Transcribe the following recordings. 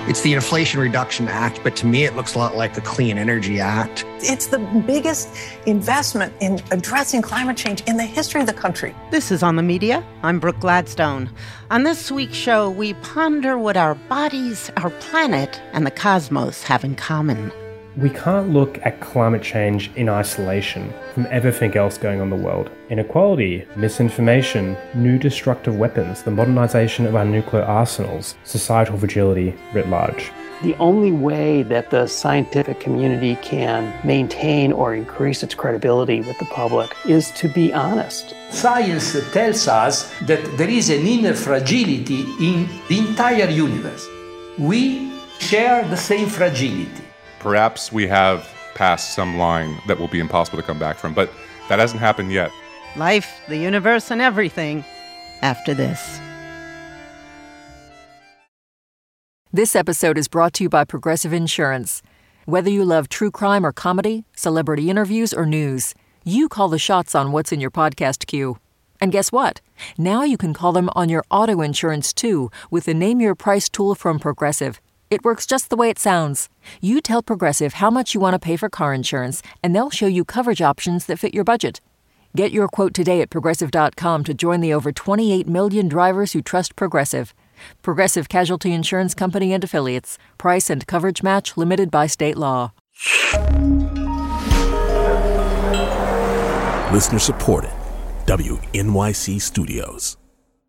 It's the Inflation Reduction Act, but to me it looks a lot like the Clean Energy Act. It's the biggest investment in addressing climate change in the history of the country. This is On the Media. I'm Brooke Gladstone. On this week's show, we ponder what our bodies, our planet, and the cosmos have in common. We can't look at climate change in isolation from everything else going on in the world. Inequality, misinformation, new destructive weapons, the modernization of our nuclear arsenals, societal fragility writ large. The only way that the scientific community can maintain or increase its credibility with the public is to be honest. Science tells us that there is an inner fragility in the entire universe. We share the same fragility. Perhaps we have passed some line that will be impossible to come back from, but that hasn't happened yet. Life, the universe, and everything after this. This episode is brought to you by Progressive Insurance. Whether you love true crime or comedy, celebrity interviews or news, you call the shots on what's in your podcast queue. And guess what? Now you can call them on your auto insurance too with the Name Your Price tool from Progressive. It works just the way it sounds. You tell Progressive how much you want to pay for car insurance, and they'll show you coverage options that fit your budget. Get your quote today at Progressive.com to join the over 28 million drivers who trust Progressive. Progressive Casualty Insurance Company and Affiliates. Price and coverage match limited by state law. Listener supported. WNYC Studios.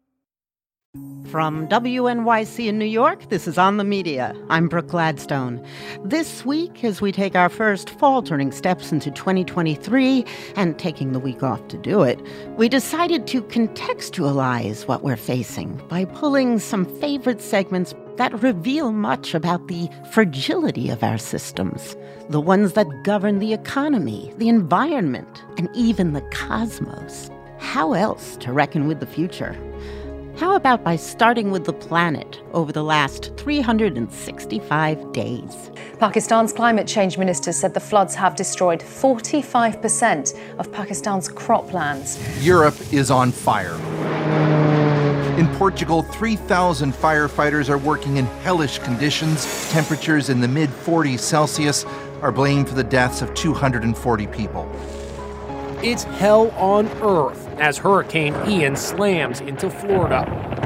From WNYC in New York, this is On the Media. I'm Brooke Gladstone. This week, as we take our first faltering steps into 2023, and taking the week off to do it, we decided to contextualize what we're facing by pulling some favorite segments that reveal much about the fragility of our systems, the ones that govern the economy, the environment, and even the cosmos. How else to reckon with the future? How about by starting with the planet over the last 365 days? Pakistan's climate change minister said the floods have destroyed 45% of Pakistan's croplands. Europe is on fire. In Portugal, 3,000 firefighters are working in hellish conditions. Temperatures in the mid-40s Celsius are blamed for the deaths of 240 people. It's hell on earth as Hurricane Ian slams into Florida.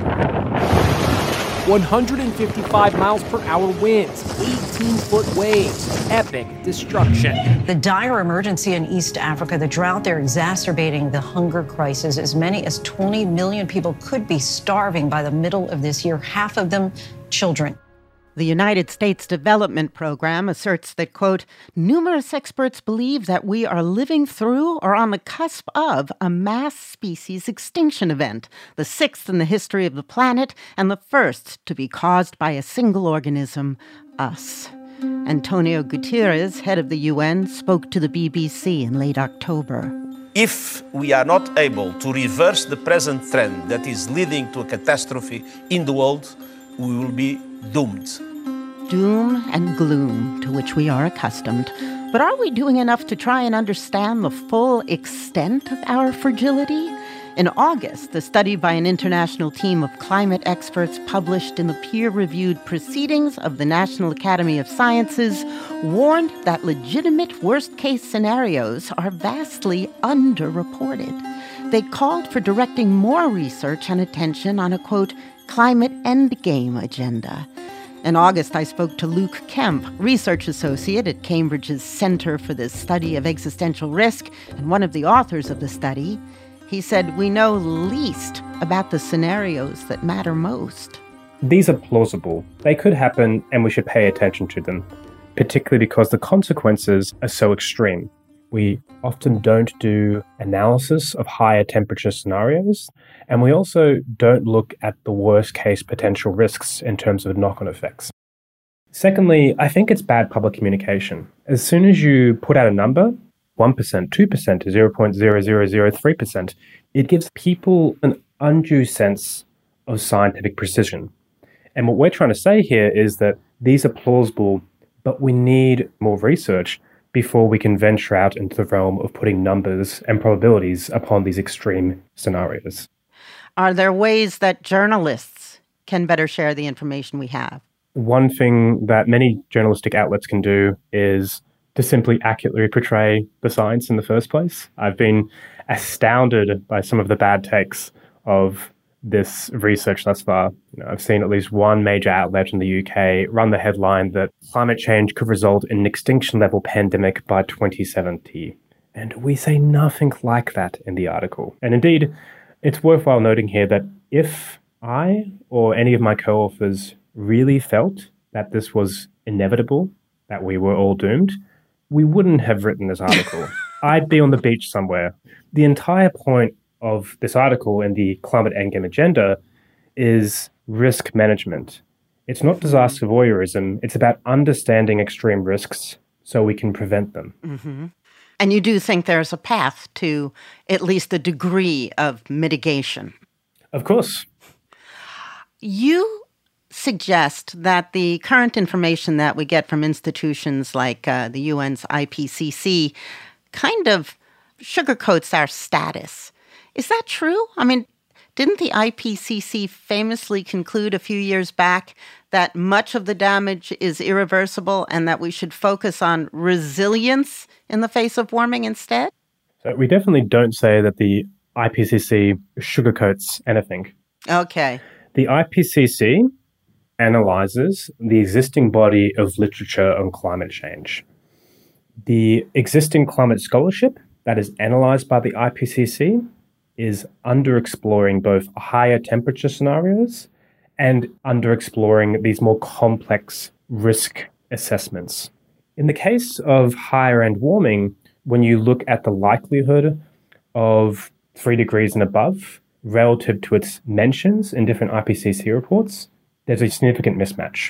155 miles per hour winds, 18-foot waves, epic destruction. The dire emergency in East Africa, the drought there exacerbating the hunger crisis. As many as 20 million people could be starving by the middle of this year, half of them children. The United States Development Program asserts that, quote, numerous experts believe that we are living through or on the cusp of a mass species extinction event, the sixth in the history of the planet and the first to be caused by a single organism, us. Antonio Guterres, head of the UN, spoke to the BBC in late October. If we are not able to reverse the present trend that is leading to a catastrophe in the world, we will be doomed. Doom and gloom to which we are accustomed. But are we doing enough to try and understand the full extent of our fragility? In August, a study by an international team of climate experts published in the peer-reviewed Proceedings of the National Academy of Sciences warned that legitimate worst-case scenarios are vastly underreported. They called for directing more research and attention on a, quote, climate endgame agenda. In August, I spoke to Luke Kemp, research associate at Cambridge's Center for the Study of Existential Risk and one of the authors of the study. He said, we know least about the scenarios that matter most. These are plausible. They could happen, and we should pay attention to them, particularly because the consequences are so extreme. We often don't do analysis of higher temperature scenarios, and we also don't look at the worst case potential risks in terms of knock-on effects. Secondly, I think it's bad public communication. As soon as you put out a number, 1%, 2% to 0.0003%, it gives people an undue sense of scientific precision. And what we're trying to say here is that these are plausible, but we need more research before we can venture out into the realm of putting numbers and probabilities upon these extreme scenarios. Are there ways that journalists can better share the information we have? One thing that many journalistic outlets can do is to simply accurately portray the science in the first place. I've been astounded by some of the bad takes of this research thus far. I've seen at least one major outlet in the UK run the headline that climate change could result in an extinction-level pandemic by 2070. And we say nothing like that in the article. And indeed, it's worthwhile noting here that if I or any of my co-authors really felt that this was inevitable, that we were all doomed, we wouldn't have written this article. I'd be on the beach somewhere. The entire point of this article and the climate endgame agenda is risk management. It's not disaster voyeurism. It's about understanding extreme risks so we can prevent them. Mm-hmm. And you do think there's a path to at least a degree of mitigation? Of course. You suggest that the current information that we get from institutions like the UN's IPCC kind of sugarcoats our status. Is that true? I mean, didn't the IPCC famously conclude a few years back that much of the damage is irreversible and that we should focus on resilience in the face of warming instead? So we definitely don't say that the IPCC sugarcoats anything. Okay. The IPCC analyzes the existing body of literature on climate change. The existing climate scholarship that is analysed by the IPCC is underexploring both higher temperature scenarios and underexploring these more complex risk assessments. In the case of higher-end warming, when you look at the likelihood of 3 degrees and above relative to its mentions in different IPCC reports, there's a significant mismatch.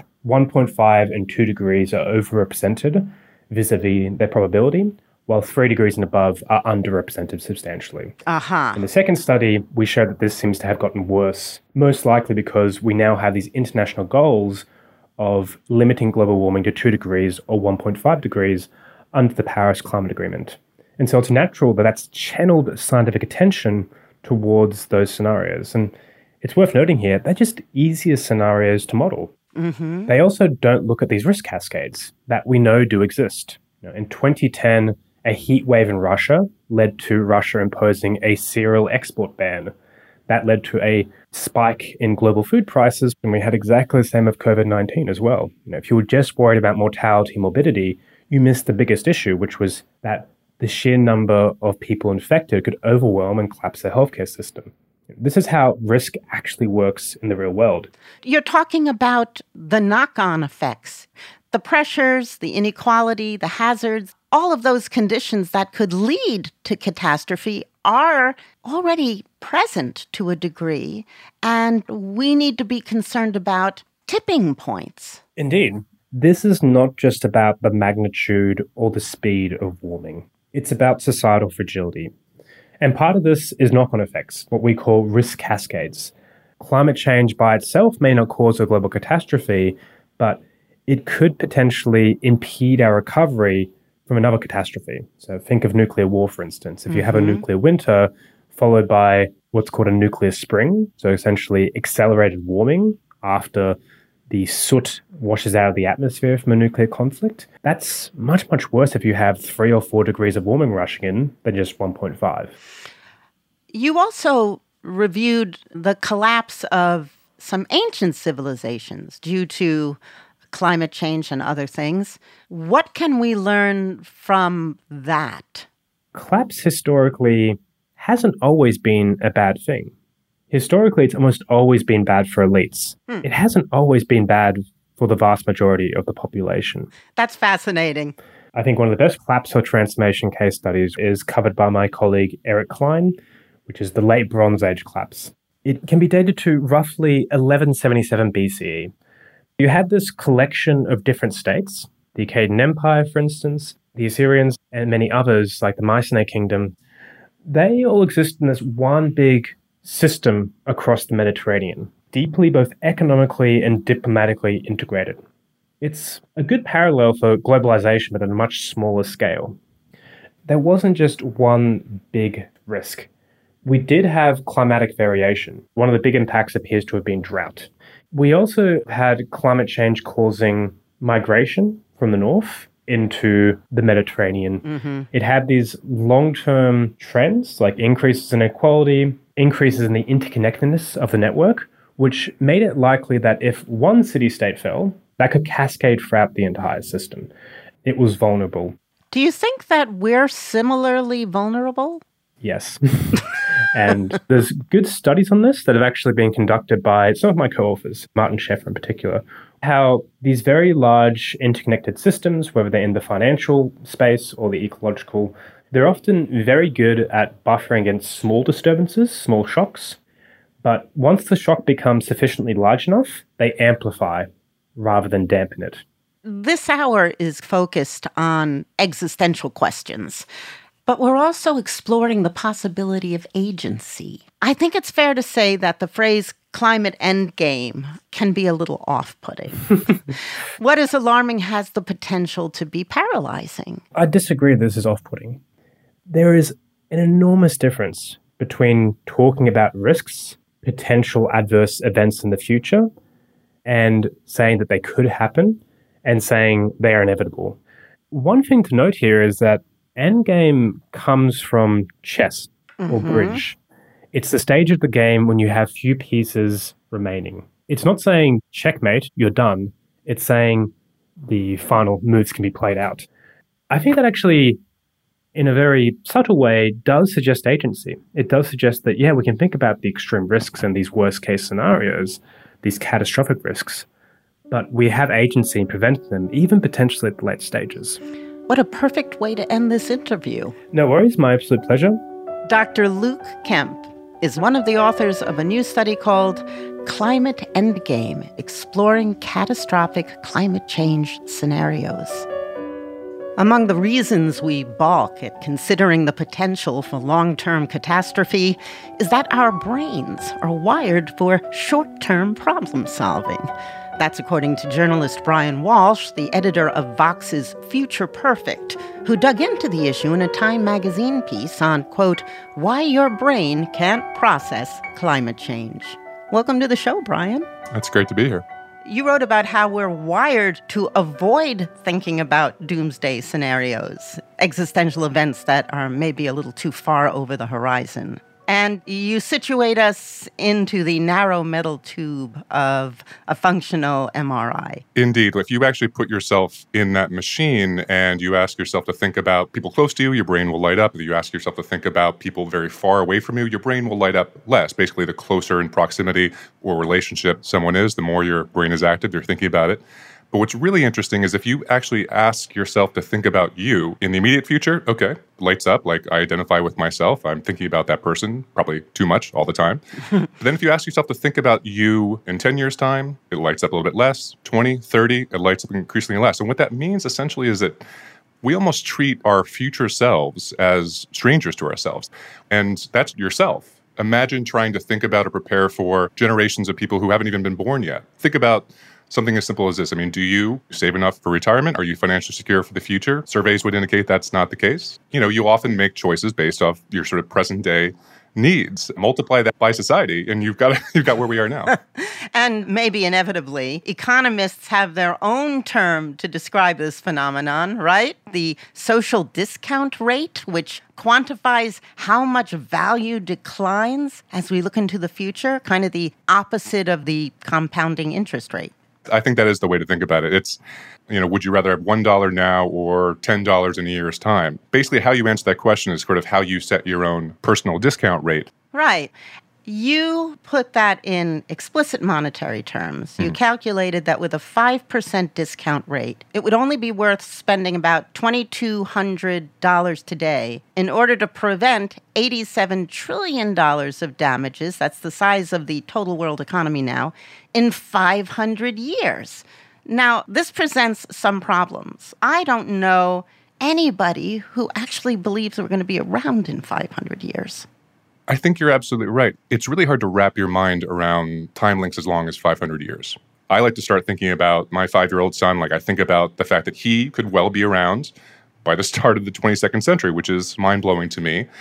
1.5 and 2 degrees are overrepresented vis-a-vis their probability, while 3 degrees and above are underrepresented substantially. Uh-huh. In the second study, we showed that this seems to have gotten worse, most likely because we now have these international goals of limiting global warming to 2 degrees or 1.5 degrees under the Paris Climate Agreement. And so it's natural that that's channeled scientific attention towards those scenarios. And it's worth noting here, they're just easier scenarios to model. Mm-hmm. They also don't look at these risk cascades that we know do exist. In 2010, a heat wave in Russia led to Russia imposing a cereal export ban. That led to a spike in global food prices, and we had exactly the same of COVID-19 as well. If you were just worried about mortality and morbidity, you missed the biggest issue, which was that the sheer number of people infected could overwhelm and collapse their healthcare system. This is how risk actually works in the real world. You're talking about the knock-on effects, the pressures, the inequality, the hazards, all of those conditions that could lead to catastrophe are already present to a degree, and we need to be concerned about tipping points. Indeed. This is not just about the magnitude or the speed of warming. It's about societal fragility. And part of this is knock-on effects, what we call risk cascades. Climate change by itself may not cause a global catastrophe, but it could potentially impede our recovery from another catastrophe. So think of nuclear war, for instance. If you have a nuclear winter followed by what's called a nuclear spring, so essentially accelerated warming after the soot washes out of the atmosphere from a nuclear conflict, that's much, much worse if you have 3 or 4 degrees of warming rushing in than just 1.5. You also reviewed the collapse of some ancient civilizations due to climate change and other things. What can we learn from that? Collapse historically hasn't always been a bad thing. Historically, it's almost always been bad for elites. It hasn't always been bad for the vast majority of the population. That's fascinating. I think one of the best collapse or transformation case studies is covered by my colleague Eric Klein, which is the late Bronze Age collapse. It can be dated to roughly 1177 BCE. You had this collection of different states, the Akkadian Empire, for instance, the Assyrians, and many others, like the Mycenae Kingdom. They all exist in this one big system across the Mediterranean, deeply both economically and diplomatically integrated. It's a good parallel for globalization, but at a much smaller scale. There wasn't just one big risk. We did have climatic variation. One of the big impacts appears to have been drought. We also had climate change causing migration from the north into the Mediterranean. Mm-hmm. It had these long-term trends like increases in inequality, increases in the interconnectedness of the network, which made it likely that if one city-state fell, that could cascade throughout the entire system. It was vulnerable. Do you think that we're similarly vulnerable? Yes. And there's good studies on this that have actually been conducted by some of my co-authors, Martin Scheffer in particular, how these very large interconnected systems, whether they're in the financial space or the ecological, they're often very good at buffering against small disturbances, small shocks. But once the shock becomes sufficiently large enough, they amplify rather than dampen it. This hour is focused on existential questions, but we're also exploring the possibility of agency. I think it's fair to say that the phrase climate endgame can be a little off-putting. What is alarming has the potential to be paralyzing. I disagree this is off-putting. There is an enormous difference between talking about risks, potential adverse events in the future, and saying that they could happen, and saying they are inevitable. One thing to note here is that endgame comes from chess or bridge. It's the stage of the game when you have few pieces remaining. It's not saying checkmate, you're done. It's saying the final moves can be played out. I think that actually, in a very subtle way, does suggest agency. It does suggest that, yeah, we can think about the extreme risks and these worst case scenarios, these catastrophic risks, but we have agency in preventing them, even potentially at the late stages. What a perfect way to end this interview. No worries, my absolute pleasure. Dr. Luke Kemp is one of the authors of a new study called Climate Endgame, Exploring Catastrophic Climate Change Scenarios. Among the reasons we balk at considering the potential for long-term catastrophe is that our brains are wired for short-term problem solving. That's according to journalist Brian Walsh, the editor of Vox's Future Perfect, who dug into the issue in a Time magazine piece on, quote, why your brain can't process climate change. Welcome to the show, Brian. It's great to be here. You wrote about how we're wired to avoid thinking about doomsday scenarios, existential events that are maybe a little too far over the horizon. And you situate us into the narrow metal tube of a functional MRI. Indeed. If you actually put yourself in that machine and you ask yourself to think about people close to you, your brain will light up. If you ask yourself to think about people very far away from you, your brain will light up less. Basically, the closer in proximity or relationship someone is, the more your brain is active, you're thinking about it. But what's really interesting is if you actually ask yourself to think about you in the immediate future, okay, lights up, like I identify with myself. I'm thinking about that person, probably too much all the time. But then if you ask yourself to think about you in 10 years' time, it lights up a little bit less. 20, 30, it lights up increasingly less. And what that means essentially is that we almost treat our future selves as strangers to ourselves. And that's yourself. Imagine trying to think about or prepare for generations of people who haven't even been born yet. Think about something as simple as this. I mean, do you save enough for retirement? Are you financially secure for the future? Surveys would indicate that's not the case. You know, you often make choices based off your sort of present day needs. Multiply that by society, and you've got where we are now. And maybe inevitably, economists have their own term to describe this phenomenon, right? The social discount rate, which quantifies how much value declines as we look into the future, kind of the opposite of the compounding interest rate. I think that is the way to think about it. It's, you know, would you rather have $1 now or $10 in a year's time? Basically, how you answer that question is sort of how you set your own personal discount rate. Right. You put that in explicit monetary terms. You calculated that with a 5% discount rate, it would only be worth spending about $2,200 today in order to prevent $87 trillion of damages, that's the size of the total world economy now, in 500 years. Now, this presents some problems. I don't know anybody who actually believes we're going to be around in 500 years. I think you're absolutely right. It's really hard to wrap your mind around time links as long as 500 years. I like to start thinking about my 5-year-old son. Like I think about the fact that he could well be around by the start of the 22nd century, which is mind-blowing to me.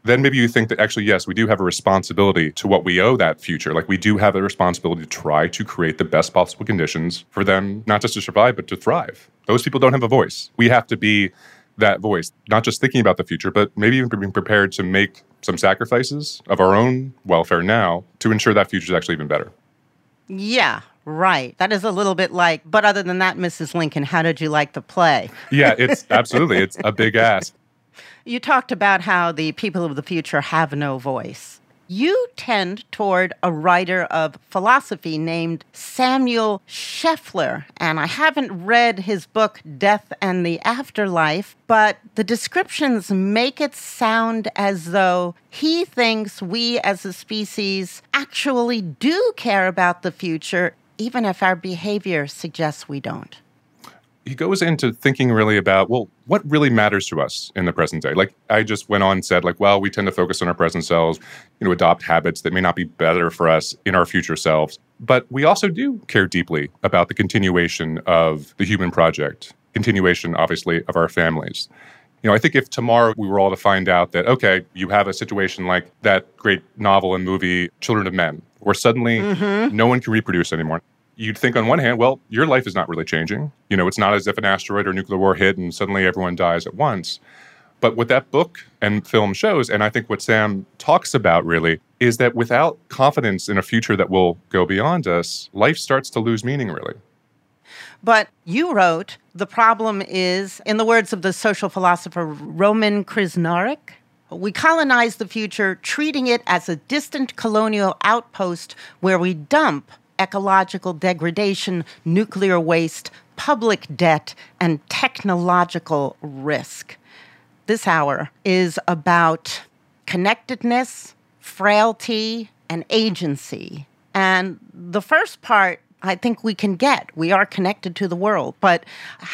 then maybe you think that actually, yes, we do have a responsibility to what we owe that future. Like we do have a responsibility to try to create the best possible conditions for them, not just to survive, but to thrive. Those people don't have a voice. We have to be that voice, not just thinking about the future, but maybe even being prepared to make some sacrifices of our own welfare now to ensure that future is actually even better. Yeah, right. That is a little bit like, but other than that, Mrs. Lincoln, how did you like the play? Yeah, it's absolutely. It's a big ask. You talked about how the people of the future have no voice. You tend toward a writer of philosophy named Samuel Scheffler, and I haven't read his book, Death and the Afterlife, but the descriptions make it sound as though he thinks we as a species actually do care about the future, even if our behavior suggests we don't. He goes into thinking really about, well, what really matters to us in the present day? Like I just went on and said, like, well, we tend to focus on our present selves, adopt habits that may not be better for us in our future selves. But we also do care deeply about the continuation of the human project, continuation, obviously, of our families. I think if tomorrow we were all to find out that, okay, you have a situation like that great novel and movie, Children of Men, where suddenly no one can reproduce anymore. You'd think on one hand, well, your life is not really changing. It's not as if an asteroid or nuclear war hit and suddenly everyone dies at once. But what that book and film shows, and I think what Sam talks about really, is that without confidence in a future that will go beyond us, life starts to lose meaning, really. But you wrote, the problem is, in the words of the social philosopher Roman Krznaric, we colonize the future, treating it as a distant colonial outpost where we dump ecological degradation, nuclear waste, public debt, and technological risk. This hour is about connectedness, frailty, and agency. And the first part, I think we can get. We are connected to the world. But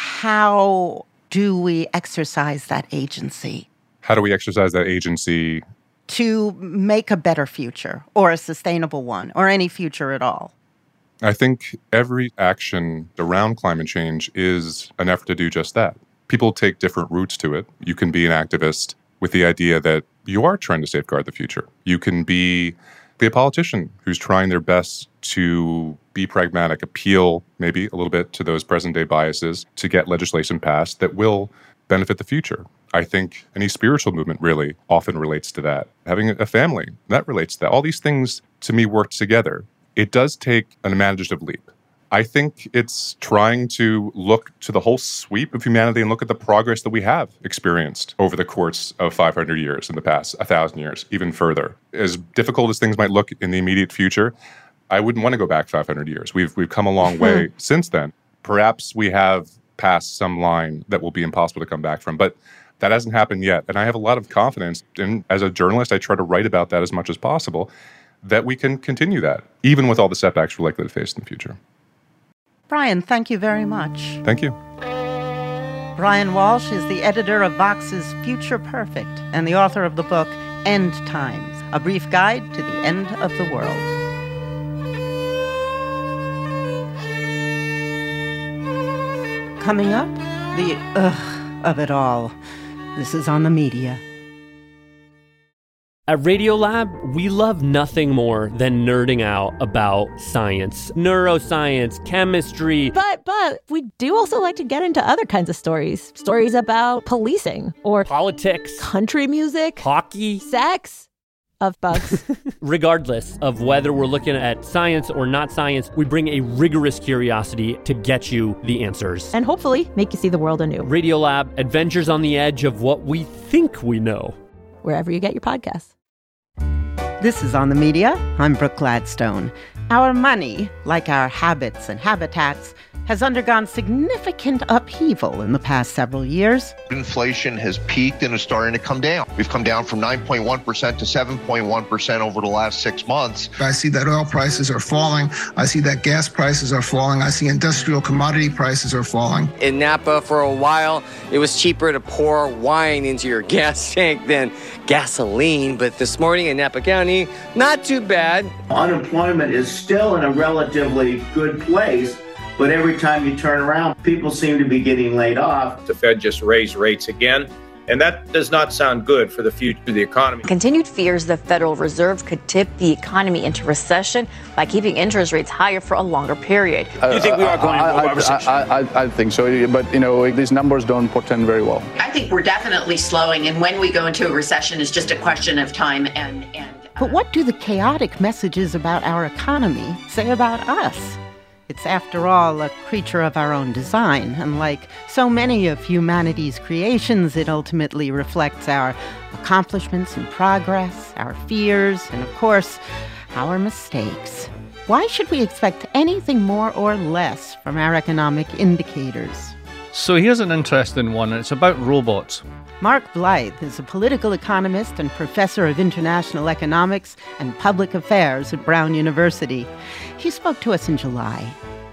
how do we exercise that agency? How do we exercise that agency? To make a better future, or a sustainable one, or any future at all. I think every action around climate change is an effort to do just that. People take different routes to it. You can be an activist with the idea that you are trying to safeguard the future. You can be a politician who's trying their best to be pragmatic, appeal maybe a little bit to those present-day biases to get legislation passed that will benefit the future. I think any spiritual movement really often relates to that. Having a family, that relates to that. All these things, to me, work together. It does take an imaginative leap. I think it's trying to look to the whole sweep of humanity and look at the progress that we have experienced over the course of 500 years in the past, 1,000 years, even further. As difficult as things might look in the immediate future, I wouldn't want to go back 500 years. We've come a long way since then. Perhaps we have passed some line that will be impossible to come back from, but that hasn't happened yet. And I have a lot of confidence, and as a journalist, I try to write about that as much as possible, that we can continue that, even with all the setbacks we're likely to face in the future. Brian, thank you very much. Thank you. Brian Walsh is the editor of Vox's Future Perfect and the author of the book End Times, A Brief Guide to the End of the World. Coming up, the of it all. This is On the Media. At Radiolab, we love nothing more than nerding out about science, neuroscience, chemistry. But we do also like to get into other kinds of stories. Stories about policing or politics, country music, hockey, sex, of bugs. Regardless of whether we're looking at science or not science, we bring a rigorous curiosity to get you the answers. And hopefully make you see the world anew. Radiolab, adventures on the edge of what we think we know. Wherever you get your podcasts. This is On the Media. I'm Brooke Gladstone. Our money, like our habits and habitats, has undergone significant upheaval in the past several years. Inflation has peaked and is starting to come down. We've come down from 9.1% to 7.1% over the last 6 months. I see that oil prices are falling. I see that gas prices are falling. I see industrial commodity prices are falling. In Napa, for a while, it was cheaper to pour wine into your gas tank than gasoline. But this morning in Napa County, not too bad. Unemployment is still in a relatively good place. But every time you turn around, people seem to be getting laid off. The Fed just raised rates again, And that does not sound good for the future of the economy. Continued fears the Federal Reserve could tip the economy into recession by keeping interest rates higher for a longer period. You think we are going into a recession? I think so, but these numbers don't portend very well. I think we're definitely slowing, and when we go into a recession is just a question of time. But what do the chaotic messages about our economy say about us? It's, after all, a creature of our own design, and like so many of humanity's creations, it ultimately reflects our accomplishments and progress, our fears, and, of course, our mistakes. Why should we expect anything more or less from our economic indicators? So here's an interesting one, and it's about robots. Mark Blythe is a political economist and professor of international economics and public affairs at Brown University. He spoke to us in July.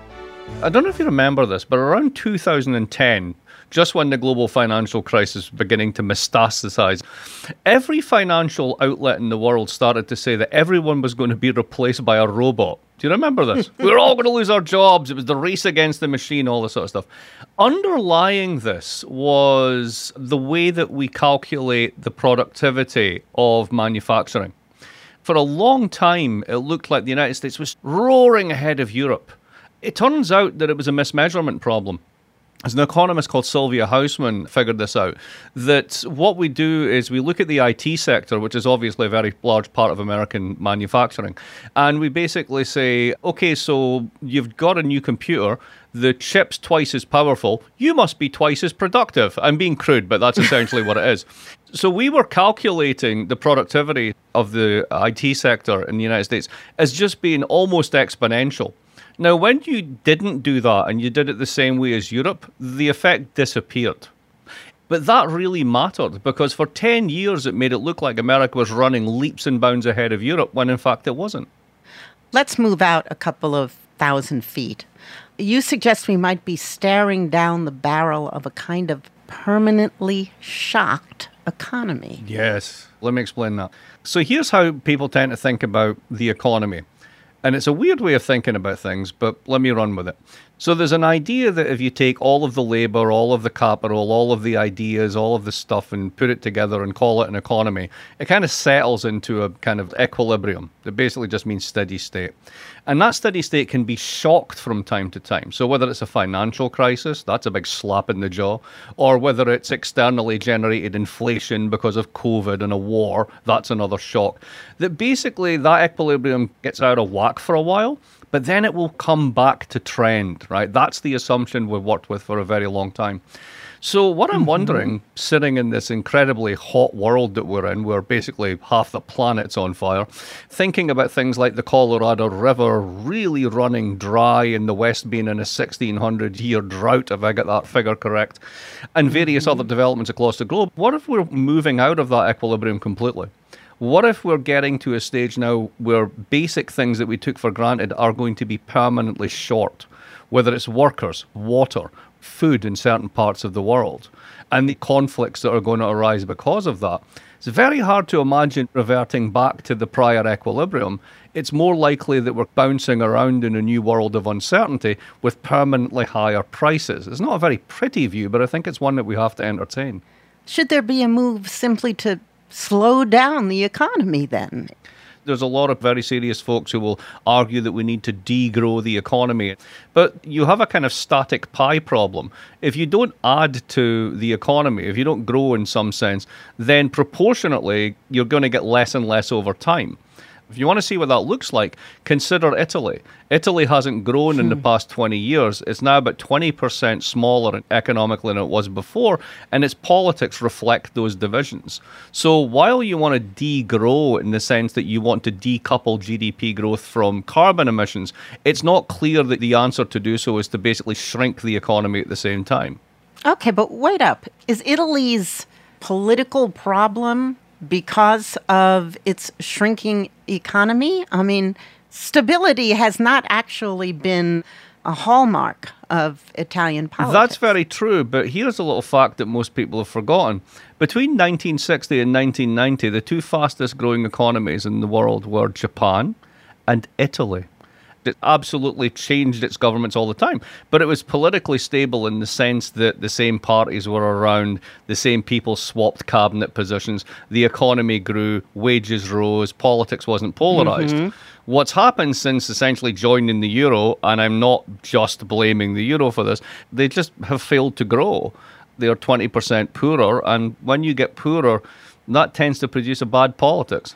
I don't know if you remember this, but around 2010, just when the global financial crisis was beginning to metastasize, every financial outlet in the world started to say that everyone was going to be replaced by a robot. Do you remember this? We were all going to lose our jobs. It was the race against the machine, all this sort of stuff. Underlying this was the way that we calculate the productivity of manufacturing. For a long time, it looked like the United States was roaring ahead of Europe. It turns out that it was a mismeasurement problem. As an economist called Sylvia Hausman figured this out, that what we do is we look at the IT sector, which is obviously a very large part of American manufacturing, and we basically say, okay, so you've got a new computer, the chip's twice as powerful, you must be twice as productive. I'm being crude, but that's essentially what it is. So we were calculating the productivity of the IT sector in the United States as just being almost exponential. Now, when you didn't do that and you did it the same way as Europe, the effect disappeared. But that really mattered because for 10 years it made it look like America was running leaps and bounds ahead of Europe when in fact it wasn't. Let's move out a couple of thousand feet. You suggest we might be staring down the barrel of a kind of permanently shocked economy. Yes, let me explain that. So here's how people tend to think about the economy. And it's a weird way of thinking about things, but let me run with it. So there's an idea that if you take all of the labor, all of the capital, all of the ideas, all of the stuff and put it together and call it an economy, it kind of settles into a kind of equilibrium. It basically just means steady state. And that steady state can be shocked from time to time. So whether it's a financial crisis, that's a big slap in the jaw, or whether it's externally generated inflation because of COVID and a war, that's another shock. That basically that equilibrium gets out of whack for a while, but then it will come back to trend, right? That's the assumption we've worked with for a very long time. So what I'm wondering, sitting in this incredibly hot world that we're in, where basically half the planet's on fire, thinking about things like the Colorado River really running dry and the West being in a 1600-year drought, if I get that figure correct, and various other developments across the globe, what if we're moving out of that equilibrium completely? What if we're getting to a stage now where basic things that we took for granted are going to be permanently short, whether it's workers, water, food in certain parts of the world, and the conflicts that are going to arise because of that? It's very hard to imagine reverting back to the prior equilibrium. It's more likely that we're bouncing around in a new world of uncertainty with permanently higher prices. It's not a very pretty view, but I think it's one that we have to entertain. Should there be a move simply to slow down the economy then? There's a lot of very serious folks who will argue that we need to degrow the economy. But you have a kind of static pie problem. If you don't add to the economy, if you don't grow in some sense, then proportionately you're going to get less and less over time. If you want to see what that looks like, consider Italy. Italy hasn't grown in the past 20 years. It's now about 20% smaller economically than it was before, and its politics reflect those divisions. So while you want to degrow in the sense that you want to decouple GDP growth from carbon emissions, it's not clear that the answer to do so is to basically shrink the economy at the same time. Okay, but wait up. Is Italy's political problem because of its shrinking economy? I mean, stability has not actually been a hallmark of Italian politics. That's very true, but here's a little fact that most people have forgotten. Between 1960 and 1990, the two fastest growing economies in the world were Japan and Italy. It absolutely changed its governments all the time. But it was politically stable in the sense that the same parties were around, the same people swapped cabinet positions, the economy grew, wages rose, politics wasn't polarized. Mm-hmm. What's happened since essentially joining the euro, and I'm not just blaming the euro for this, they just have failed to grow. They're 20% poorer, and when you get poorer, that tends to produce a bad politics.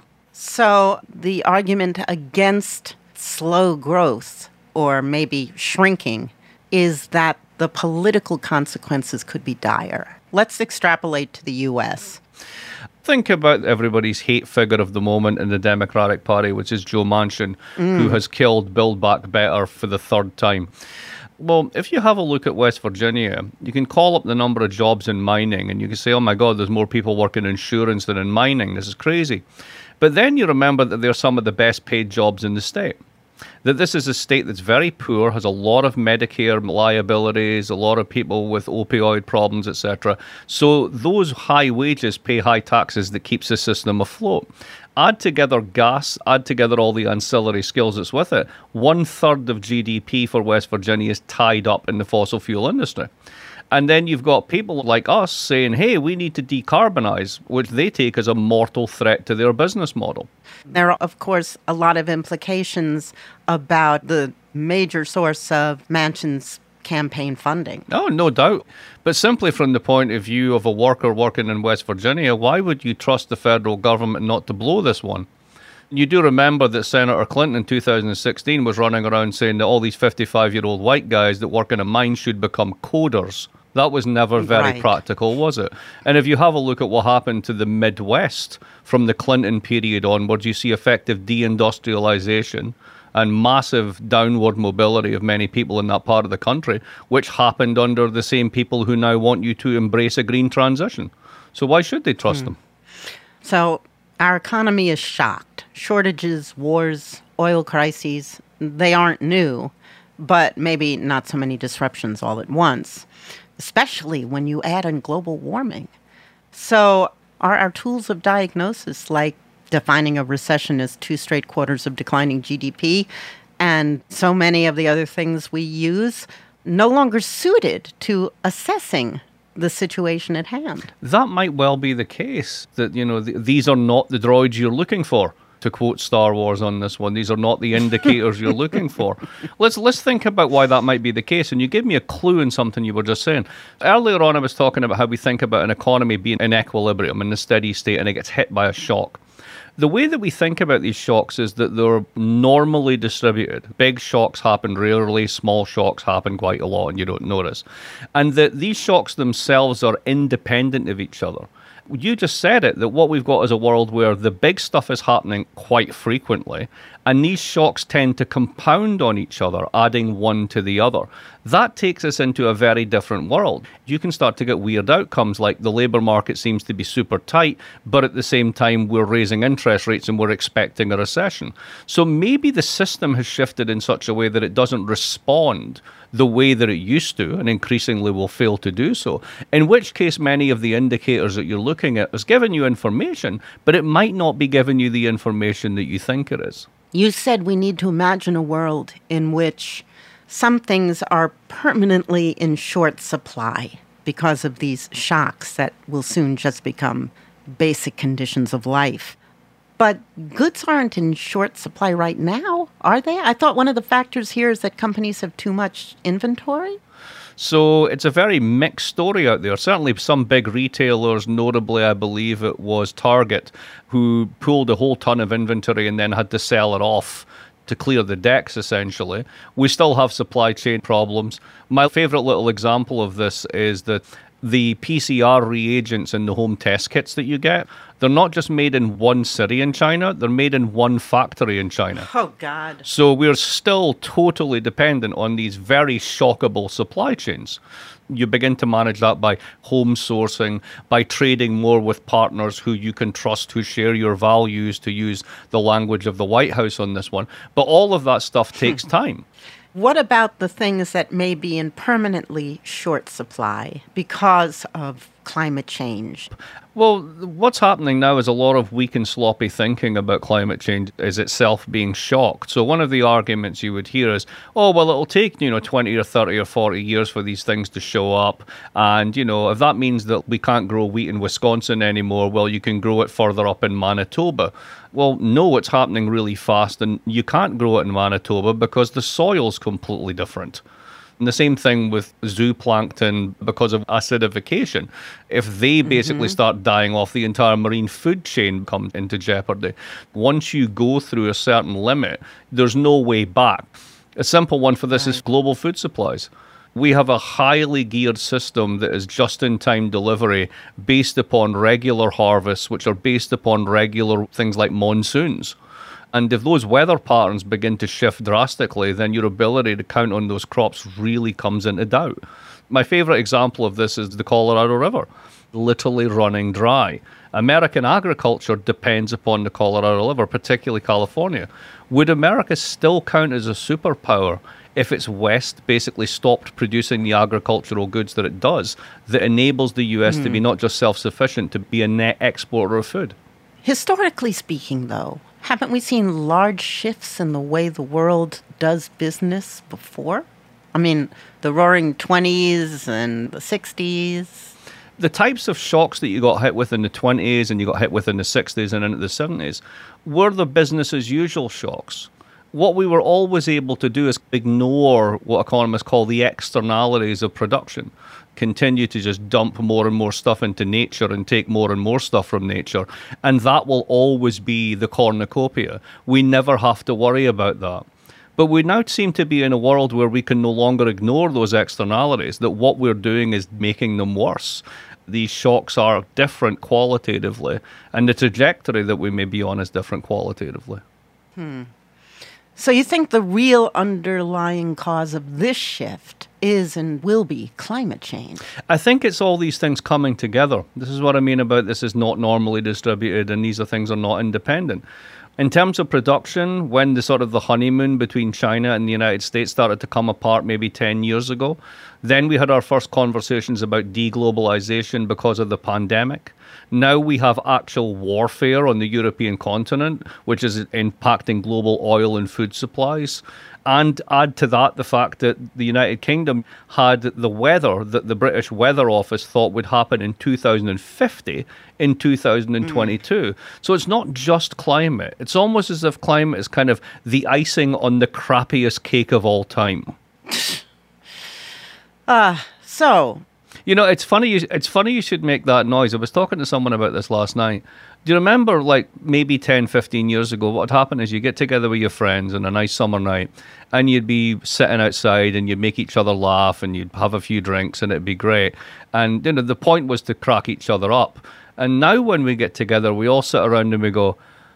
So the argument against slow growth, or maybe shrinking, is that the political consequences could be dire. Let's extrapolate to the U.S. Think about everybody's hate figure of the moment in the Democratic Party, which is Joe Manchin, who has killed Build Back Better for the third time. Well, if you have a look at West Virginia, you can call up the number of jobs in mining, and you can say, oh my God, there's more people working in insurance than in mining. This is crazy. But then you remember that they're some of the best paid jobs in the state. That this is a state that's very poor, has a lot of Medicare liabilities, a lot of people with opioid problems, etc. So those high wages pay high taxes that keeps the system afloat. Add together gas, add together all the ancillary skills that's with it. 1/3 of GDP for West Virginia is tied up in the fossil fuel industry. And then you've got people like us saying, hey, we need to decarbonize, which they take as a mortal threat to their business model. There are, of course, a lot of implications about the major source of Manchin's campaign funding. Oh, no doubt. But simply from the point of view of a worker working in West Virginia, why would you trust the federal government not to blow this one? You do remember that Senator Clinton in 2016 was running around saying that all these 55-year-old white guys that work in a mine should become coders. That was never very practical, was it? And if you have a look at what happened to the Midwest from the Clinton period onwards, you see effective deindustrialization and massive downward mobility of many people in that part of the country, which happened under the same people who now want you to embrace a green transition. So why should they trust them? So our economy is shocked. Shortages, wars, oil crises, they aren't new, but maybe not so many disruptions all at once, especially when you add in global warming. So are our tools of diagnosis, like defining a recession as 2 straight quarters of declining GDP and so many of the other things we use, no longer suited to assessing the situation at hand? That might well be the case, that, you know, these are not the droids you're looking for. To quote Star Wars on this one, these are not the indicators you're looking for. Let's think about why that might be the case. And you gave me a clue in something you were just saying. Earlier on, I was talking about how we think about an economy being in equilibrium, in a steady state, and it gets hit by a shock. The way that we think about these shocks is that they're normally distributed. Big shocks happen rarely, small shocks happen quite a lot, and you don't notice. And that these shocks themselves are independent of each other. You just said it, that what we've got is a world where the big stuff is happening quite frequently, and these shocks tend to compound on each other, adding one to the other. That takes us into a very different world. You can start to get weird outcomes, like the labour market seems to be super tight, but at the same time we're raising interest rates and we're expecting a recession. So maybe the system has shifted in such a way that it doesn't respond the way that it used to, and increasingly will fail to do so, in which case many of the indicators that you're looking at is giving you information, but it might not be giving you the information that you think it is. You said we need to imagine a world in which some things are permanently in short supply because of these shocks that will soon just become basic conditions of life. But goods aren't in short supply right now, are they? I thought one of the factors here is that companies have too much inventory. So it's a very mixed story out there. Certainly some big retailers, notably I believe it was Target, who pulled a whole ton of inventory and then had to sell it off to clear the decks, essentially. We still have supply chain problems. My favorite little example of this is that the PCR reagents and the home test kits that you get, they're not just made in one city in China, they're made in one factory in China. Oh, God. So we're still totally dependent on these very shockable supply chains. You begin to manage that by home sourcing, by trading more with partners who you can trust, who share your values, to use the language of the White House on this one. But all of that stuff takes time. What about the things that may be in permanently short supply because of climate change? Well, what's happening now is a lot of weak and sloppy thinking about climate change is itself being shocked. So one of the arguments you would hear is, oh, well, it'll take, 20 or 30 or 40 years for these things to show up. And, if that means that we can't grow wheat in Wisconsin anymore, well, you can grow it further up in Manitoba. Well, no, it's happening really fast, and you can't grow it in Manitoba because the soil's completely different. And the same thing with zooplankton because of acidification. If they basically start dying off, the entire marine food chain comes into jeopardy. Once you go through a certain limit, there's no way back. A simple one for this is global food supplies. We have a highly geared system that is just-in-time delivery based upon regular harvests, which are based upon regular things like monsoons. And if those weather patterns begin to shift drastically, then your ability to count on those crops really comes into doubt. My favorite example of this is the Colorado River, literally running dry. American agriculture depends upon the Colorado River, particularly California. Would America still count as a superpower if its West basically stopped producing the agricultural goods that it does, that enables the US to be not just self-sufficient, to be a net exporter of food? Historically speaking, though, haven't we seen large shifts in the way the world does business before? I mean, the Roaring 20s and the 60s. The types of shocks that you got hit with in the 20s and you got hit with in the 60s and into the 70s were the business as usual shocks. What we were always able to do is ignore what economists call the externalities of production. Continue to just dump more and more stuff into nature and take more and more stuff from nature. And that will always be the cornucopia. We never have to worry about that. But we now seem to be in a world where we can no longer ignore those externalities, that what we're doing is making them worse. These shocks are different qualitatively, and the trajectory that we may be on is different qualitatively. So you think the real underlying cause of this shift is and will be climate change? I think it's all these things coming together. This is what I mean about this is not normally distributed, and these are things are not independent. In terms of production, when the sort of the honeymoon between China and the United States started to come apart maybe 10 years ago, then we had our first conversations about deglobalization because of the pandemic. Now we have actual warfare on the European continent, which is impacting global oil and food supplies. And add to that the fact that the United Kingdom had the weather that the British Weather Office thought would happen in 2050 in 2022. So it's not just climate. It's almost as if climate is kind of the icing on the crappiest cake of all time. So... It's funny you should make that noise. I was talking to someone about this last night. Do you remember, like, maybe 10, 15 years ago, what would happen is you get together with your friends on a nice summer night and you'd be sitting outside and you'd make each other laugh and you'd have a few drinks and it'd be great. And, the point was to crack each other up. And now when we get together, we all sit around and we go,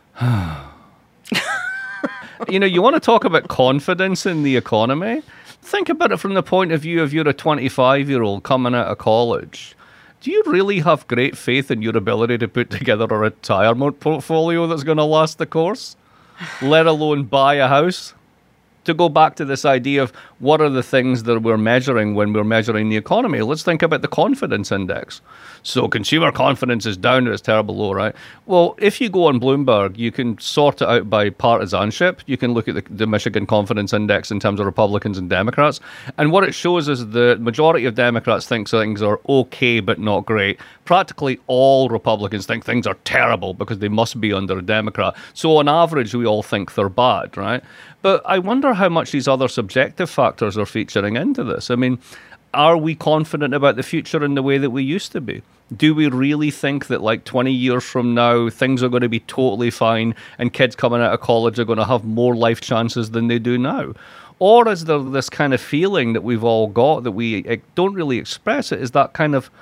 you want to talk about confidence in the economy? Think about it from the point of view of you're a 25-year-old coming out of college. Do you really have great faith in your ability to put together a retirement portfolio that's going to last the course, let alone buy a house? To go back to this idea of what are the things that we're measuring when we're measuring the economy, let's think about the confidence index. So consumer confidence is down to its terrible low, right? Well, if you go on Bloomberg, you can sort it out by partisanship. You can look at the Michigan Confidence Index in terms of Republicans and Democrats. And what it shows is the majority of Democrats think things are okay but not great. Practically all Republicans think things are terrible because they must be under a Democrat. So on average, we all think they're bad, right? But I wonder how much these other subjective factors are featuring into this. I mean, are we confident about the future in the way that we used to be? Do we really think that like 20 years from now, things are going to be totally fine and kids coming out of college are going to have more life chances than they do now? Or is there this kind of feeling that we've all got that we don't really express it, is that kind of,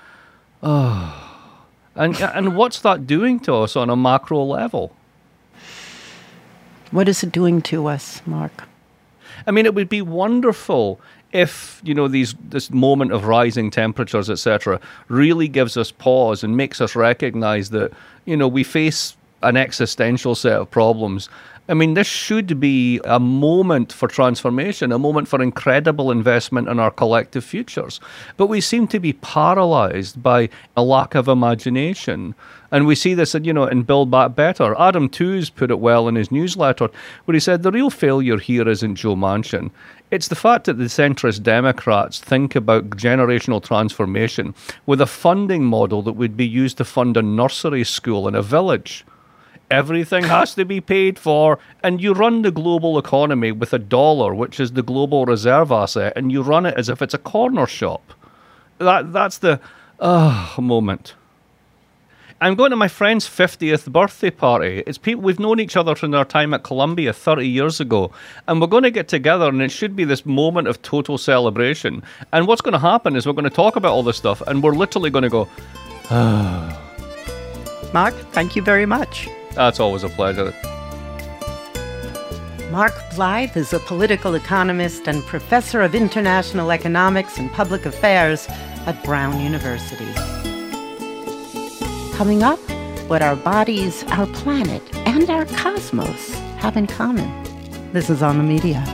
and what's that doing to us on a macro level? What is it doing to us, Mark? I mean, it would be wonderful if, this moment of rising temperatures, etc., really gives us pause and makes us recognize that, we face an existential set of problems. I mean, this should be a moment for transformation, a moment for incredible investment in our collective futures. But we seem to be paralyzed by a lack of imagination. And we see this, in Build Back Better. Adam Tooze put it well in his newsletter, where he said the real failure here isn't Joe Manchin. It's the fact that the centrist Democrats think about generational transformation with a funding model that would be used to fund a nursery school in a village. Everything has to be paid for, and you run the global economy with $1, which is the global reserve asset, and you run it as if it's a corner shop. That's the moment. I'm going to my friend's 50th birthday party. It's people we've known each other from our time at Columbia 30 years ago, and we're going to get together, and it should be this moment of total celebration. And what's going to happen is we're going to talk about all this stuff, and we're literally going to go, Mark, thank you very much. That's always a pleasure. Mark Blyth is a political economist and professor of international economics and public affairs at Brown University. Coming up, what our bodies, our planet, and our cosmos have in common. This is On the Media.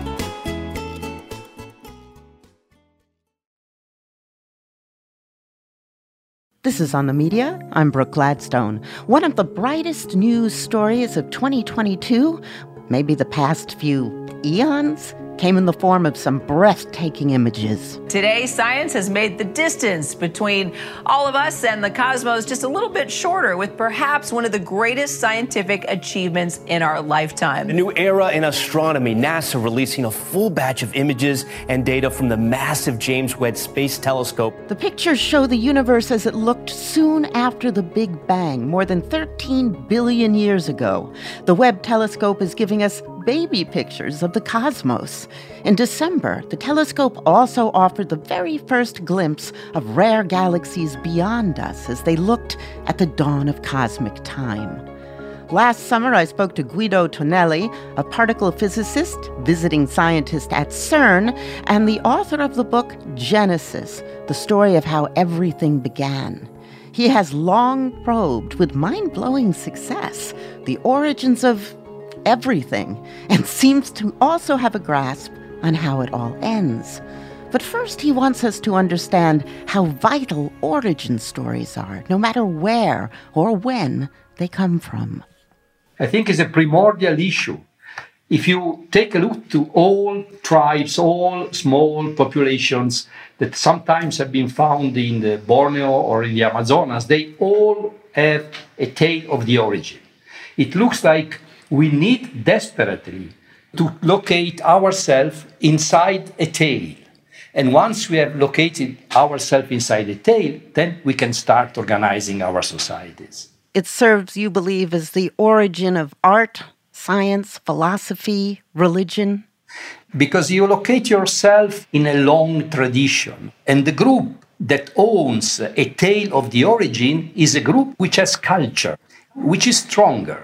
This is On the Media. I'm Brooke Gladstone. One of the brightest news stories of 2022, maybe the past few eons, came in the form of some breathtaking images. Today, science has made the distance between all of us and the cosmos just a little bit shorter, with perhaps one of the greatest scientific achievements in our lifetime. A new era in astronomy, NASA releasing a full batch of images and data from the massive James Webb Space Telescope. The pictures show the universe as it looked soon after the Big Bang, more than 13 billion years ago. The Webb telescope is giving us baby pictures of the cosmos. In December, the telescope also offered the very first glimpse of rare galaxies beyond us as they looked at the dawn of cosmic time. Last summer, I spoke to Guido Tonelli, a particle physicist, visiting scientist at CERN, and the author of the book Genesis, the story of how everything began. He has long probed, with mind-blowing success, the origins of everything, and seems to also have a grasp on how it all ends. But first, he wants us to understand how vital origin stories are, no matter where or when they come from. I think it's a primordial issue. If you take a look to all tribes, all small populations that sometimes have been found in the Borneo or in the Amazonas, they all have a tale of the origin. It looks like we need desperately to locate ourselves inside a tale. And once we have located ourselves inside a tale, then we can start organizing our societies. It serves, you believe, as the origin of art, science, philosophy, religion? Because you locate yourself in a long tradition. And the group that owns a tale of the origin is a group which has culture, which is stronger.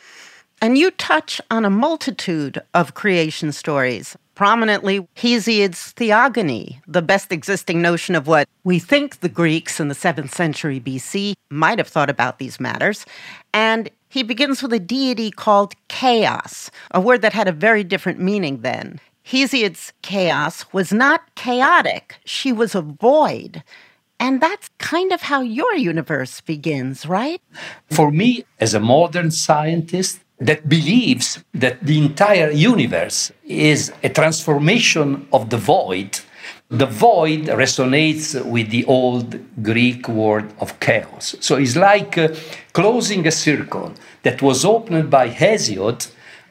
And you touch on a multitude of creation stories, prominently Hesiod's Theogony, the best existing notion of what we think the Greeks in the 7th century BC might have thought about these matters. And he begins with a deity called Chaos, a word that had a very different meaning then. Hesiod's Chaos was not chaotic, she was a void. And that's kind of how your universe begins, right? For me, as a modern scientist, that believes that the entire universe is a transformation of the void. The void resonates with the old Greek word of chaos. So it's like closing a circle that was opened by Hesiod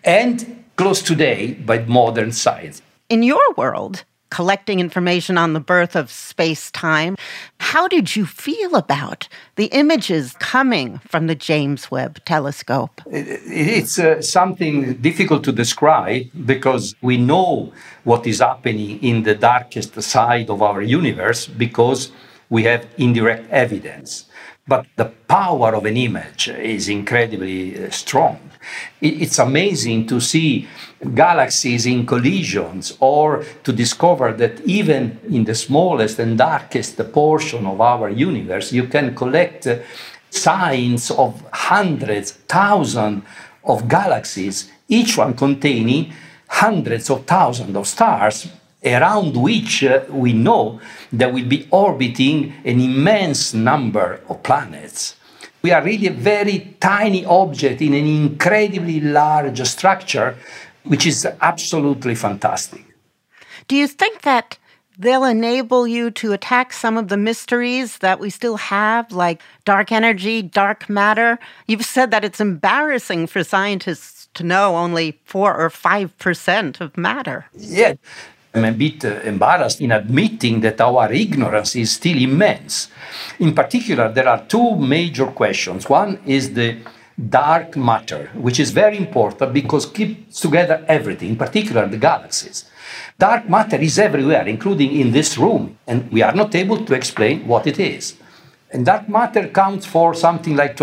and closed today by modern science. In your world, collecting information on the birth of space-time, how did you feel about the images coming from the James Webb Telescope? It's something difficult to describe because we know what is happening in the darkest side of our universe because we have indirect evidence. But the power of an image is incredibly strong. It's amazing to see galaxies in collisions or to discover that even in the smallest and darkest portion of our universe, you can collect signs of hundreds, thousands of galaxies, each one containing hundreds of thousands of stars around which we know there will be orbiting an immense number of planets. We are really a very tiny object in an incredibly large structure, which is absolutely fantastic. Do you think that they'll enable you to attack some of the mysteries that we still have, like dark energy, dark matter? You've said that it's embarrassing for scientists to know only 4 or 5% of matter. Yeah, I'm a bit embarrassed in admitting that our ignorance is still immense. In particular, there are two major questions. One is the dark matter, which is very important because it keeps together everything, in particular the galaxies. Dark matter is everywhere, including in this room, and we are not able to explain what it is. And dark matter counts for something like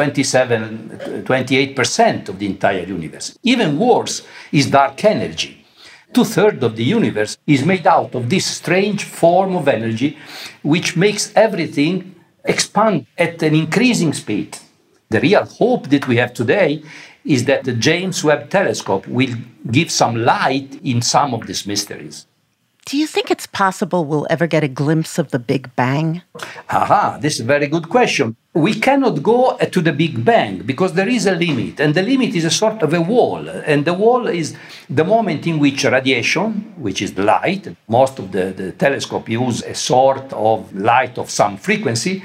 28% of the entire universe. Even worse is dark energy. 2/3 of the universe is made out of this strange form of energy which makes everything expand at an increasing speed. The real hope that we have today is that the James Webb Telescope will give some light in some of these mysteries. Do you think it's possible we'll ever get a glimpse of the Big Bang? This is a very good question. We cannot go to the Big Bang because there is a limit, and the limit is a sort of a wall. And the wall is the moment in which radiation, which is the light, most of the telescope use a sort of light of some frequency,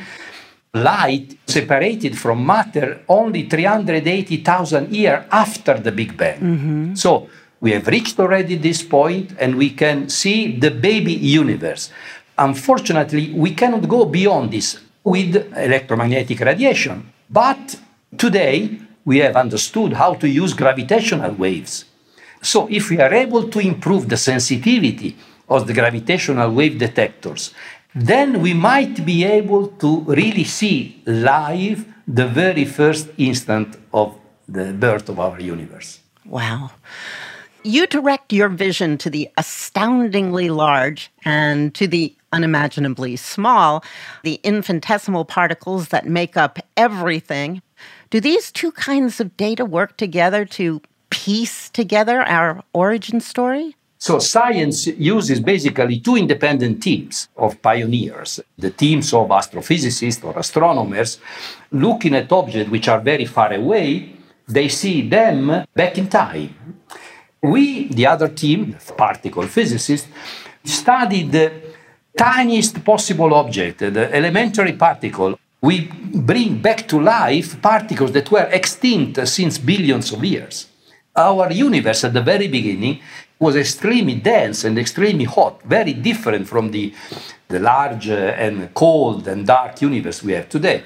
light separated from matter only 380,000 years after the Big Bang. Mm-hmm. So we have reached already this point and we can see the baby universe. Unfortunately, we cannot go beyond this with electromagnetic radiation. But today, we have understood how to use gravitational waves. So if we are able to improve the sensitivity of the gravitational wave detectors, then we might be able to really see live the very first instant of the birth of our universe. Wow. You direct your vision to the astoundingly large and to the unimaginably small, the infinitesimal particles that make up everything. Do these two kinds of data work together to piece together our origin story? So science uses basically two independent teams of pioneers. The teams of astrophysicists or astronomers looking at objects which are very far away, they see them back in time. We, the other team, particle physicists, studied the tiniest possible object, the elementary particle. We bring back to life particles that were extinct since billions of years. Our universe at the very beginning was extremely dense and extremely hot, very different from the large and cold and dark universe we have today.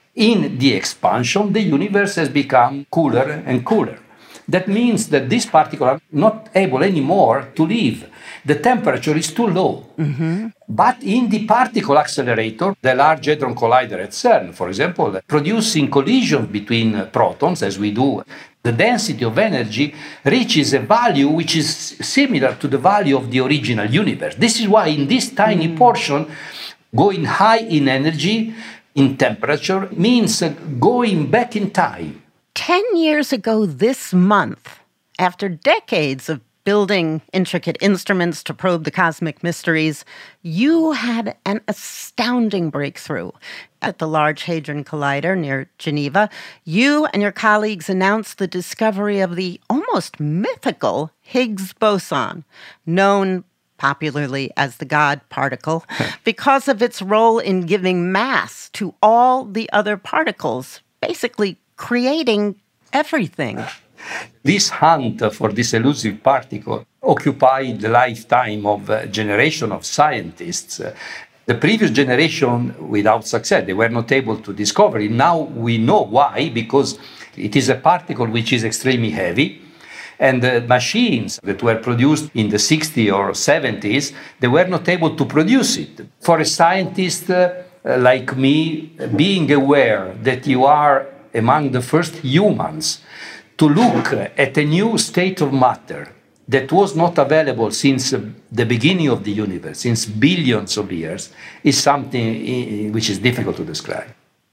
In the expansion, the universe has become cooler and cooler. That means that these particles are not able anymore to live. The temperature is too low. Mm-hmm. But in the particle accelerator, the Large Hadron Collider at CERN, for example, producing collisions between protons, as we do, the density of energy reaches a value which is similar to the value of the original universe. This is why in this tiny portion, going high in energy, in temperature, means going back in time. 10 years ago this month, after decades of building intricate instruments to probe the cosmic mysteries, you had an astounding breakthrough. At the Large Hadron Collider near Geneva, you and your colleagues announced the discovery of the almost mythical Higgs boson, known popularly as the God particle, because of its role in giving mass to all the other particles, basically creating everything. This hunt for this elusive particle occupied the lifetime of a generation of scientists. The previous generation, without success, they were not able to discover it. Now we know why, because it is a particle which is extremely heavy, and the machines that were produced in the 60s or 70s, they were not able to produce it. For a scientist like me, being aware that you are among the first humans to look at a new state of matter that was not available since the beginning of the universe, since billions of years, is something which is difficult to describe.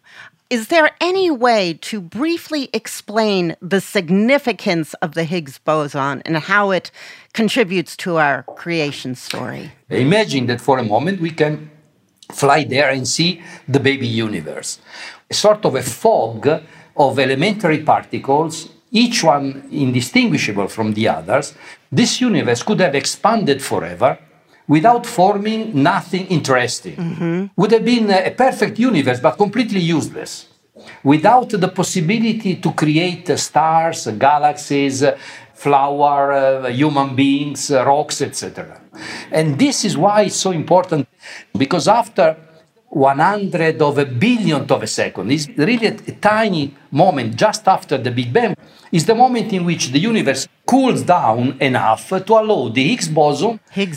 Is there any way to briefly explain the significance of the Higgs boson and how it contributes to our creation story? Imagine that for a moment we can fly there and see the baby universe. A sort of a fog of elementary particles, each one indistinguishable from the others. This universe could have expanded forever without forming nothing interesting. Would have been a perfect universe, but completely useless, without the possibility to create stars, galaxies, flower, human beings, rocks, etc. And this is why it's so important, because after 100 of a billionth of a second, is really a tiny moment just after the Big Bang, is the moment in which the universe cools down enough to allow the Higgs boson,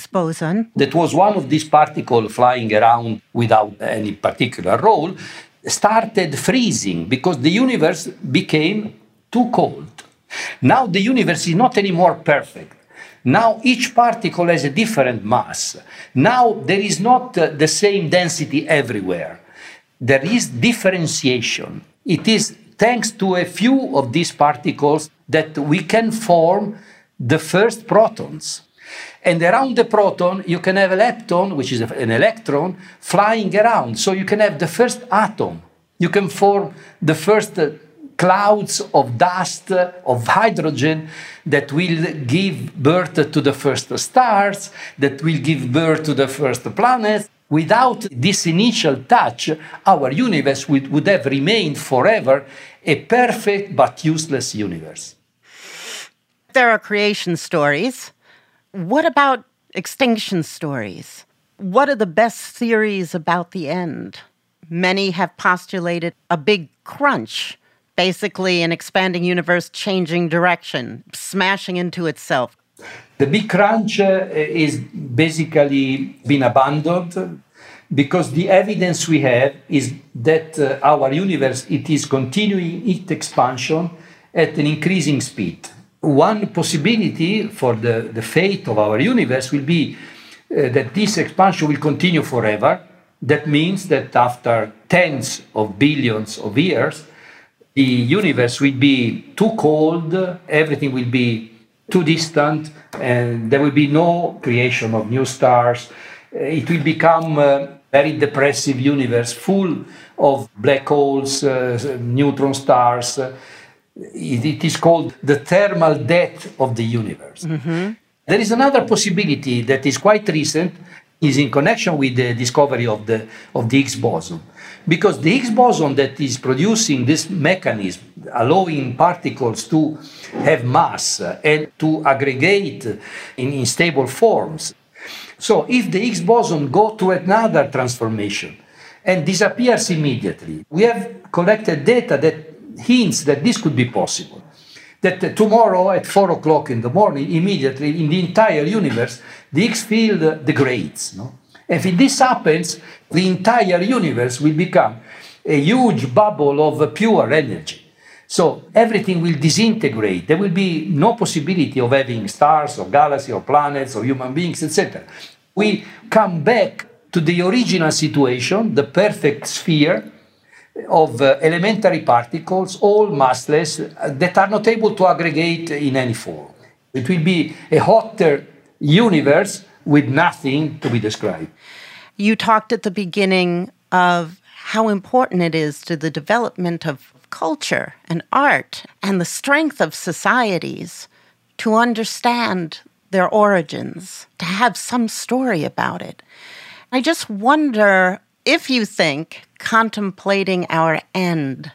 that was one of these particles flying around without any particular role, started freezing because the universe became too cold. Now the universe is not anymore perfect. Now each particle has a different mass. Now there is not the same density everywhere. There is differentiation. It is thanks to a few of these particles that we can form the first protons. And around the proton, you can have a lepton, which is an electron, flying around. So you can have the first atom. You can form the first clouds of dust, of hydrogen, that will give birth to the first stars, that will give birth to the first planets. Without this initial touch, our universe would have remained forever a perfect but useless universe. There are creation stories. What about extinction stories? What are the best theories about the end? Many have postulated a big crunch, basically an expanding universe changing direction, smashing into itself. The Big Crunch is basically been abandoned because the evidence we have is that our universe, it is continuing its expansion at an increasing speed. One possibility for the fate of our universe will be that this expansion will continue forever. That means that after tens of billions of years, the universe will be too cold, everything will be too distant, and there will be no creation of new stars. It will become a very depressive universe, full of black holes, neutron stars. It is called the thermal death of the universe. There is another possibility that is quite recent, is in connection with the discovery of the Higgs boson. Because the Higgs boson that is producing this mechanism, allowing particles to have mass and to aggregate in stable forms. So if the Higgs boson go to another transformation and disappears immediately, we have collected data that hints that this could be possible. That tomorrow at 4 o'clock in the morning, immediately in the entire universe, the Higgs field degrades. No? And if this happens, the entire universe will become a huge bubble of pure energy. So everything will disintegrate. There will be no possibility of having stars or galaxies or planets or human beings, etc. We come back to the original situation, the perfect sphere of elementary particles, all massless, that are not able to aggregate in any form. It will be a hotter universe with nothing to be described. You talked at the beginning of how important it is to the development of culture and art and the strength of societies to understand their origins, to have some story about it. I just wonder if you think contemplating our end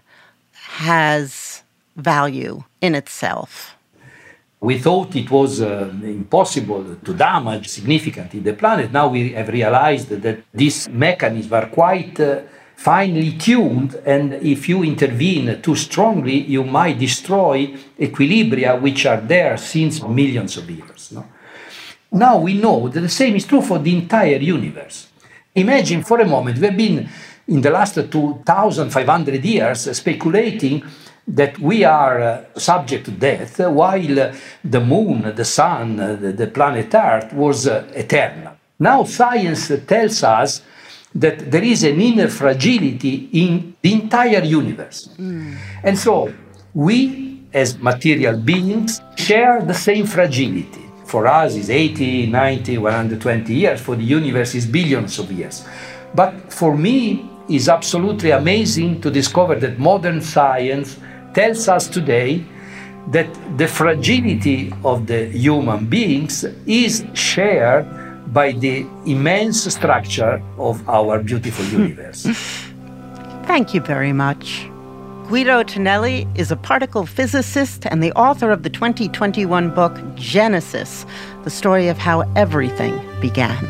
has value in itself. We thought it was impossible to damage significantly the planet. Now we have realized that these mechanisms are quite finely tuned, and if you intervene too strongly, you might destroy equilibria which are there since millions of years. No? Now we know that the same is true for the entire universe. Imagine for a moment, we have been in the last 2,500 years speculating that we are subject to death, while the moon, the sun, the planet Earth was eternal. Now science tells us that there is an inner fragility in the entire universe. And so we, as material beings, share the same fragility. For us, it's 80, 90, 120 years. For the universe, it's billions of years. But for me, it's absolutely amazing to discover that modern science tells us today that the fragility of the human beings is shared by the immense structure of our beautiful universe. Thank you very much. Guido Tonelli is a particle physicist and the author of the 2021 book Genesis, the story of how everything began.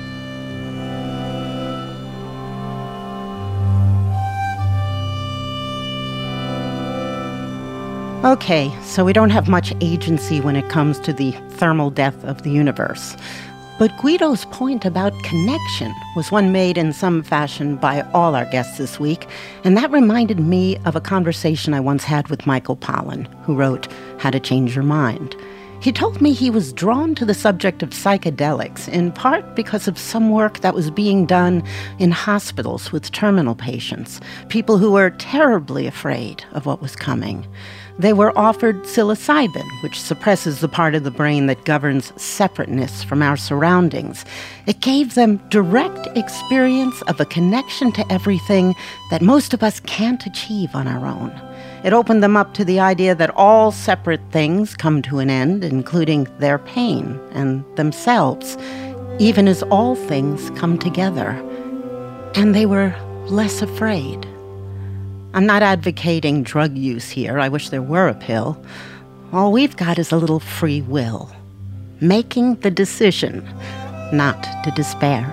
Okay, so we don't have much agency when it comes to the thermal death of the universe. But Guido's point about connection was one made in some fashion by all our guests this week, and that reminded me of a conversation I once had with Michael Pollan, who wrote How to Change Your Mind. He told me he was drawn to the subject of psychedelics, in part because of some work that was being done in hospitals with terminal patients, people who were terribly afraid of what was coming. They were offered psilocybin, which suppresses the part of the brain that governs separateness from our surroundings. It gave them direct experience of a connection to everything that most of us can't achieve on our own. It opened them up to the idea that all separate things come to an end, including their pain and themselves, even as all things come together. And they were less afraid. I'm not advocating drug use here. I wish there were a pill. All we've got is a little free will. Making the decision not to despair.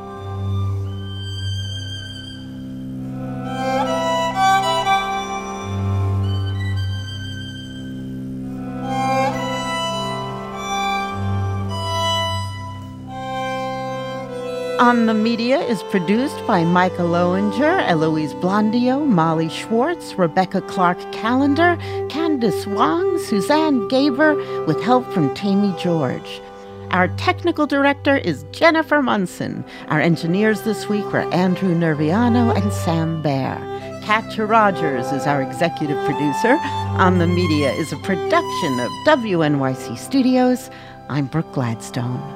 On the Media is produced by Micah Lowinger, Eloise Blondio, Molly Schwartz, Rebecca Clark-Callender, Candice Wong, Suzanne Gaber, with help from Tammy George. Our technical director is Jennifer Munson. Our engineers this week were Andrew Nerviano and Sam Baer. Katja Rogers is our executive producer. On the Media is a production of WNYC Studios. I'm Brooke Gladstone.